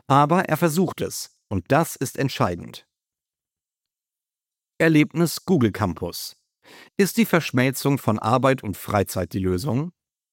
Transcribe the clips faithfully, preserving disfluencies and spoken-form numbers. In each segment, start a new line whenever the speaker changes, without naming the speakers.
Aber er versucht es, und das ist entscheidend. Erlebnis Google Campus. Ist die Verschmelzung von Arbeit und Freizeit die Lösung?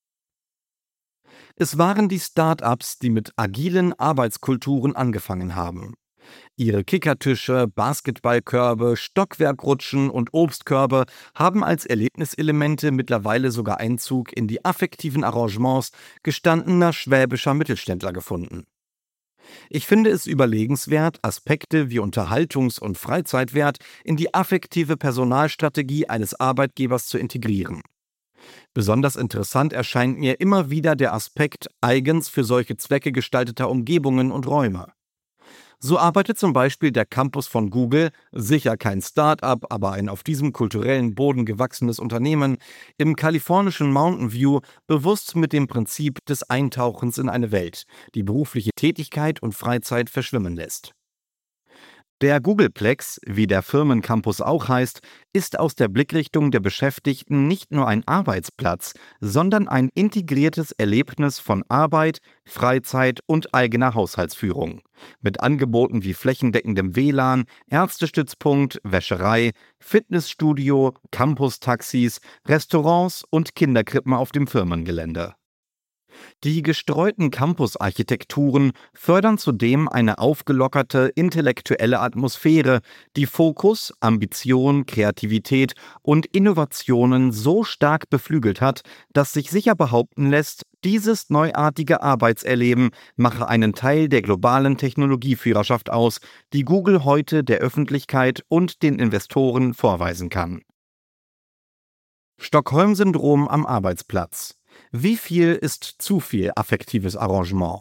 Es waren die Start-ups, die mit agilen Arbeitskulturen angefangen haben. Ihre Kickertische, Basketballkörbe, Stockwerkrutschen und Obstkörbe haben als Erlebniselemente mittlerweile sogar Einzug in die affektiven Arrangements gestandener schwäbischer Mittelständler gefunden. Ich finde es überlegenswert, Aspekte wie Unterhaltungs- und Freizeitwert in die affektive Personalstrategie eines Arbeitgebers zu integrieren. Besonders interessant erscheint mir immer wieder der Aspekt eigens für solche Zwecke gestalteter Umgebungen und Räume. So arbeitet zum Beispiel der Campus von Google, sicher kein Start-up, aber ein auf diesem kulturellen Boden gewachsenes Unternehmen, im kalifornischen Mountain View bewusst mit dem Prinzip des Eintauchens in eine Welt, die berufliche Tätigkeit und Freizeit verschwimmen lässt. Der Googleplex, wie der Firmencampus auch heißt, ist aus der Blickrichtung der Beschäftigten nicht nur ein Arbeitsplatz, sondern ein integriertes Erlebnis von Arbeit, Freizeit und eigener Haushaltsführung. Mit Angeboten wie flächendeckendem W L A N, Ärztestützpunkt, Wäscherei, Fitnessstudio, Campus-Taxis, Restaurants und Kinderkrippen auf dem Firmengelände. Die gestreuten Campus-Architekturen fördern zudem eine aufgelockerte intellektuelle Atmosphäre, die Fokus, Ambition, Kreativität und Innovationen so stark beflügelt hat, dass sich sicher behaupten lässt, dieses neuartige Arbeitserleben mache einen Teil der globalen Technologieführerschaft aus, die Google heute der Öffentlichkeit und den Investoren vorweisen kann. Stockholm-Syndrom am Arbeitsplatz. Wie viel ist zu viel affektives Arrangement?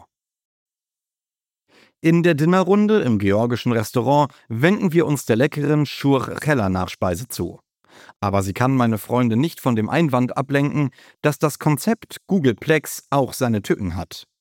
In der Dinnerrunde im georgischen Restaurant wenden wir uns der leckeren Shur-Cheller-Nachspeise zu. Aber sie kann meine Freunde nicht von dem Einwand ablenken, dass das Konzept Googleplex auch seine Tücken hat.